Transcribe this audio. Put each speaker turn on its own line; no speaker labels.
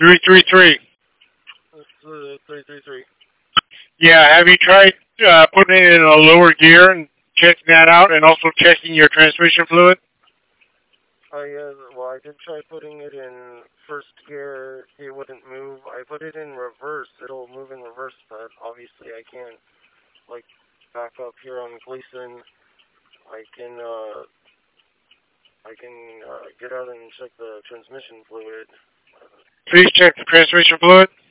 333.
It's 333.
Yeah, have you tried putting it in a lower gear and checking that out, and also checking your transmission fluid?
Well, I did try putting it in first gear. It wouldn't move. I put it in reverse. It'll move in reverse, but obviously I can't, like, back up here on Gleason. I can get out and check the transmission fluid.
Please check the transmission fluid.